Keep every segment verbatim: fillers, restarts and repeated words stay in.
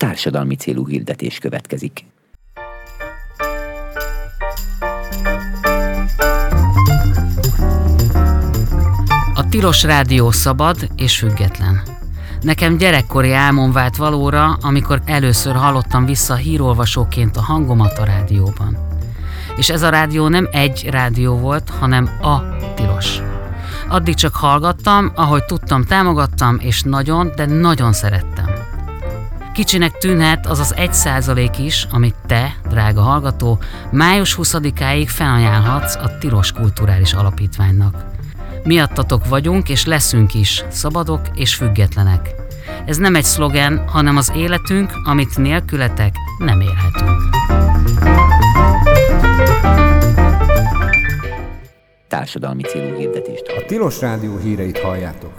Társadalmi célú hirdetés következik. A Tilos Rádió szabad és független. Nekem gyerekkori álmom vált valóra, amikor először hallottam vissza hírolvasóként a hangomat a rádióban. És ez a rádió nem egy rádió volt, hanem a Tilos. Addig csak hallgattam, ahogy tudtam, támogattam, és nagyon, de nagyon szerettem. Kicsinek tűnhet az az egy százalék is, amit te, drága hallgató, május huszadikáig felajánlhatsz a Tilos Kulturális Alapítványnak. Miattatok vagyunk és leszünk is, szabadok és függetlenek. Ez nem egy szlogen, hanem az életünk, amit nélkületek nem élhetünk. Társadalmi célú hirdetést halljuk. A Tilos Rádió híreit halljátok.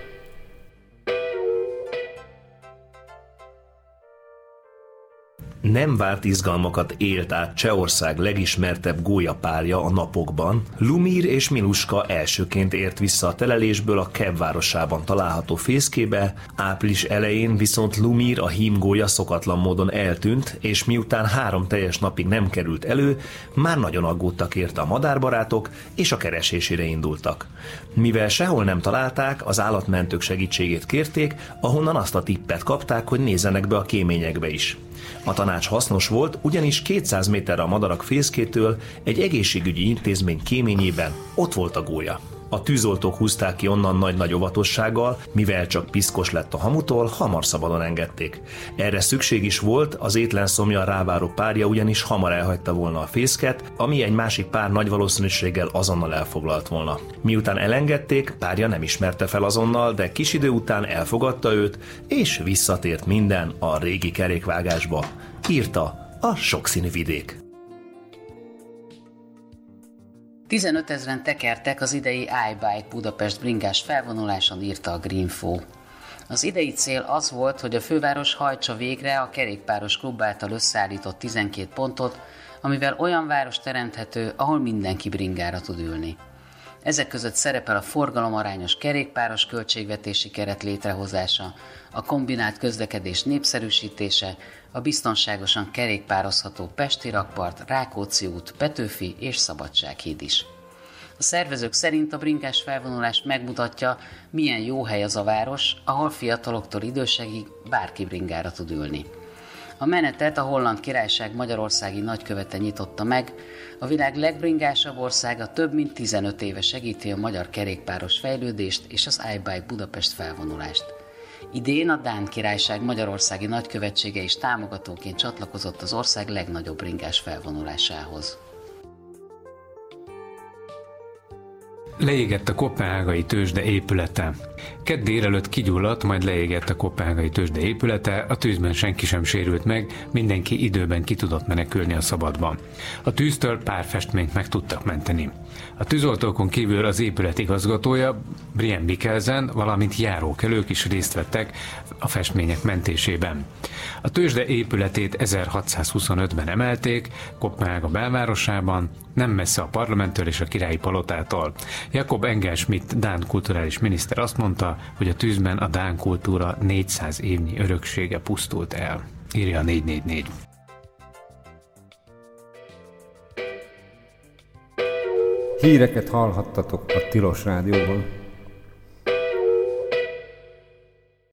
Nem várt izgalmakat élt át Csehország legismertebb gólyapárja a napokban. Lumír és Miluska elsőként ért vissza a telelésből a Keb városában található fészkébe, április elején viszont Lumír, a hímgólya szokatlan módon eltűnt, és miután három teljes napig nem került elő, már nagyon aggódtak érte a madárbarátok, és a keresésére indultak. Mivel sehol nem találták, az állatmentők segítségét kérték, ahonnan azt a tippet kapták, hogy nézzenek be a kéményekbe is. A tanács hasznos volt, ugyanis kétszáz méterre a madarak fészkétől egy egészségügyi intézmény kéményében ott volt a gólya. A tűzoltók húzták ki onnan nagy-nagy óvatossággal, mivel csak piszkos lett a hamutól, hamar szabadon engedték. Erre szükség is volt, az étlen szomjan ráváró párja ugyanis hamar elhagyta volna a fészket, ami egy másik pár nagy valószínűséggel azonnal elfoglalt volna. Miután elengedték, párja nem ismerte fel azonnal, de kis idő után elfogadta őt, és visszatért minden a régi kerékvágásba, írta a Sokszínű Vidék. tizenötezren tekertek az idei iBike Budapest bringás felvonuláson, írta a Greenfo. Az idei cél az volt, hogy a főváros hajtsa végre a kerékpáros klub által összeállított tizenkét pontot, amivel olyan város teremthető, ahol mindenki bringára tud ülni. Ezek között szerepel a forgalomarányos kerékpáros költségvetési keret létrehozása, a kombinált közlekedés népszerűsítése, a biztonságosan kerékpározható Pesti rakpart, Rákóczi út, Petőfi és Szabadsághíd is. A szervezők szerint a bringás felvonulás megmutatja, milyen jó hely az a város, ahol fiataloktól idősekig bárki bringára tud ülni. A menetet a Holland Királyság magyarországi nagykövete nyitotta meg, a világ legbringásabb országa több mint tizenöt éve segíti a magyar kerékpáros fejlődést és az iBike Budapest felvonulást. Idén a Dán Királyság magyarországi nagykövetsége is támogatóként csatlakozott az ország legnagyobb bringás felvonulásához. Leégett a koppenhágai tőzsde épülete. Kedd délelőtt kigyulladt, majd leégett a koppenhágai tőzsde épülete, a tűzben senki sem sérült meg, mindenki időben ki tudott menekülni a szabadban. A tűztől pár festményt meg tudtak menteni. A tűzoltókon kívül az épület igazgatója, Brian Mikkelsen, valamint járókelők is részt vettek a festmények mentésében. A tőzsde épületét ezerhatszázhuszonötben emelték, Koppenhága belvárosában, nem messze a parlamenttől és a királyi palotától. Jakob Engel-Schmidt dán kulturális miniszter azt mondta, hogy a tűzben a dán kultúra négyszáz évnyi öröksége pusztult el. Írja a négy négy négy. Híreket hallhattatok a Tilos Rádióban.